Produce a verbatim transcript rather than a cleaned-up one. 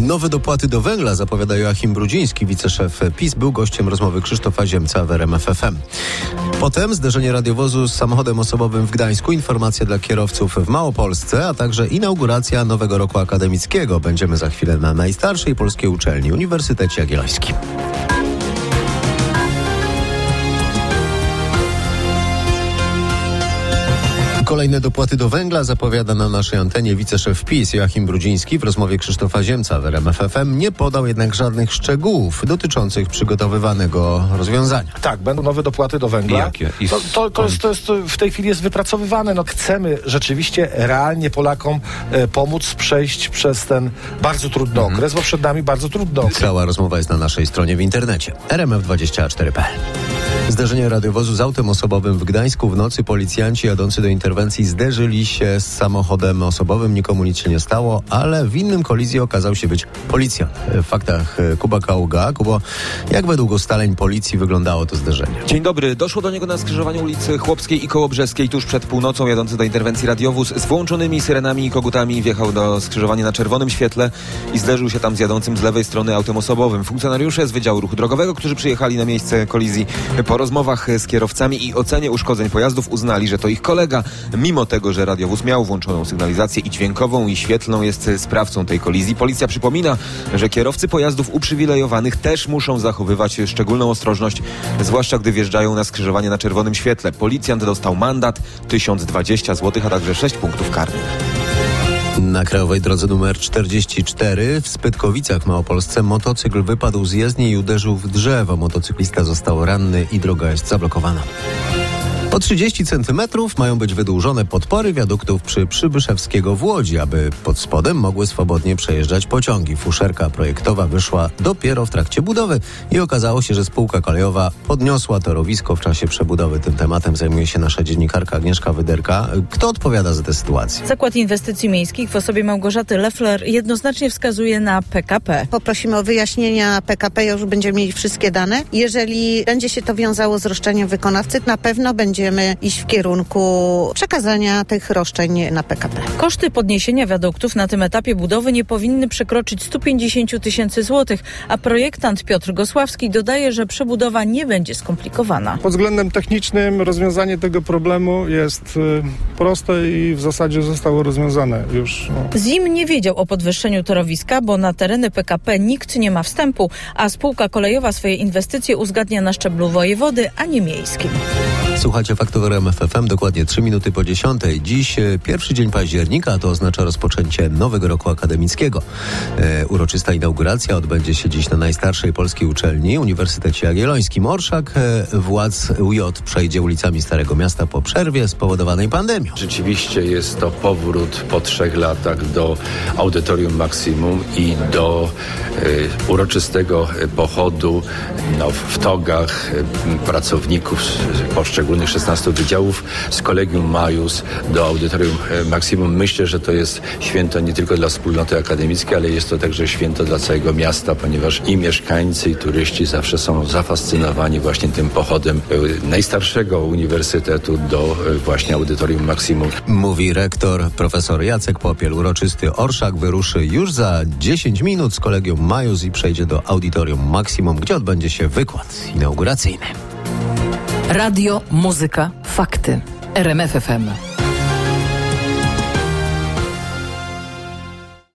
Nowe dopłaty do węgla, zapowiada Joachim Brudziński, wiceszef PiS, był gościem rozmowy Krzysztofa Ziemca w R M F F M. Potem zderzenie radiowozu z samochodem osobowym w Gdańsku, informacja dla kierowców w Małopolsce, a także inauguracja nowego roku akademickiego. Będziemy za chwilę na najstarszej polskiej uczelni, Uniwersytecie Jagiellońskim. Kolejne dopłaty do węgla zapowiada na naszej antenie wiceszef PiS Joachim Brudziński. W rozmowie Krzysztofa Ziemca w R M F F M nie podał jednak żadnych szczegółów dotyczących przygotowywanego rozwiązania. Tak, będą nowe dopłaty do węgla. Jakie? I to, to, to, jest, to jest w tej chwili jest wypracowywane. No, chcemy rzeczywiście realnie Polakom e, pomóc przejść przez ten bardzo trudny mhm. okres, bo przed nami bardzo trudny okres. Cała rozmowa jest na naszej stronie w internecie r m f dwadzieścia cztery kropka p l. Zderzenie radiowozu z autem osobowym w Gdańsku. W nocy policjanci jadący do interwencji zderzyli się z samochodem osobowym. Nikomu nic się nie stało, ale w innym kolizji okazał się być policjant. W faktach Kuba Kaługa. Kubo, jak według ustaleń policji wyglądało to zderzenie? Dzień dobry. Doszło do niego na skrzyżowaniu ulicy Chłopskiej i Kołobrzeskiej tuż przed północą. Jadący do interwencji radiowóz z włączonymi syrenami i kogutami wjechał do skrzyżowania na czerwonym świetle i zderzył się tam z jadącym z lewej strony autem osobowym. Funkcjonariusze z Wydziału Ruchu Drogowego, którzy przyjechali na miejsce kolizji, po rozmowach z kierowcami i ocenie uszkodzeń pojazdów uznali, że to ich kolega, mimo tego, że radiowóz miał włączoną sygnalizację i dźwiękową, i świetlną, jest sprawcą tej kolizji. Policja przypomina, że kierowcy pojazdów uprzywilejowanych też muszą zachowywać szczególną ostrożność, zwłaszcza gdy wjeżdżają na skrzyżowanie na czerwonym świetle. Policjant dostał mandat tysiąc dwadzieścia złotych, a także sześć punktów karnych. Na krajowej drodze numer czterdzieści cztery w Spytkowicach w Małopolsce motocykl wypadł z jezdni i uderzył w drzewo. Motocyklista został ranny i droga jest zablokowana. O trzydzieści centymetrów mają być wydłużone podpory wiaduktów przy Przybyszewskiego w Łodzi, aby pod spodem mogły swobodnie przejeżdżać pociągi. Fuszerka projektowa wyszła dopiero w trakcie budowy i okazało się, że spółka kolejowa podniosła torowisko w czasie przebudowy. Tym tematem zajmuje się nasza dziennikarka Agnieszka Wyderka. Kto odpowiada za tę sytuację? Zakład Inwestycji Miejskich w osobie Małgorzaty Leffler jednoznacznie wskazuje na P K P. Poprosimy o wyjaśnienia P K P, już będziemy mieli wszystkie dane. Jeżeli będzie się to wiązało z roszczeniem wykonawcy, na pewno będzie Będziemy iść w kierunku przekazania tych roszczeń na P K P. Koszty podniesienia wiaduktów na tym etapie budowy nie powinny przekroczyć sto pięćdziesiąt tysięcy złotych, a projektant Piotr Gosławski dodaje, że przebudowa nie będzie skomplikowana. Pod względem technicznym rozwiązanie tego problemu jest y, proste i w zasadzie zostało rozwiązane już. No. ZIM nie wiedział o podwyższeniu torowiska, bo na tereny P K P nikt nie ma wstępu, a spółka kolejowa swoje inwestycje uzgadnia na szczeblu wojewody, a nie miejskim. Słuchajcie faktów R M F F M, dokładnie trzy minuty po dziesiątej. Dziś e, pierwszy dzień października, to oznacza rozpoczęcie nowego roku akademickiego. E, uroczysta inauguracja odbędzie się dziś na najstarszej polskiej uczelni, Uniwersytecie Jagiellońskim. Orszak e, władz U J przejdzie ulicami Starego Miasta po przerwie spowodowanej pandemią. Rzeczywiście jest to powrót po trzech latach do Audytorium Maksimum i do e, uroczystego pochodu no, w togach e, pracowników poszczególnych szesnastu wydziałów z Collegium Maius do Audytorium Maksimum. Myślę, że to jest święto nie tylko dla wspólnoty akademickiej, ale jest to także święto dla całego miasta, ponieważ i mieszkańcy, i turyści zawsze są zafascynowani właśnie tym pochodem najstarszego uniwersytetu do właśnie Audytorium Maksimum. Mówi rektor profesor Jacek Popiel. Uroczysty orszak wyruszy już za dziesięć minut z Collegium Maius i przejdzie do Audytorium Maksimum, gdzie odbędzie się wykład inauguracyjny. Radio, muzyka, fakty. R M F F M.